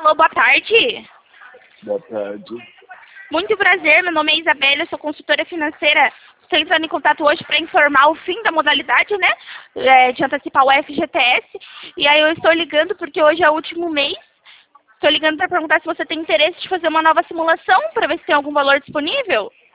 Alô, boa tarde. Boa tarde. Muito prazer, meu nome é Isabela, eu sou consultora financeira. Estou entrando em contato hoje para informar o fim da modalidade, né? De antecipar o FGTS. E aí eu estou ligando porque hoje é o último mês. Estou ligando para perguntar se você tem interesse de fazer uma nova simulação para ver se tem algum valor disponível.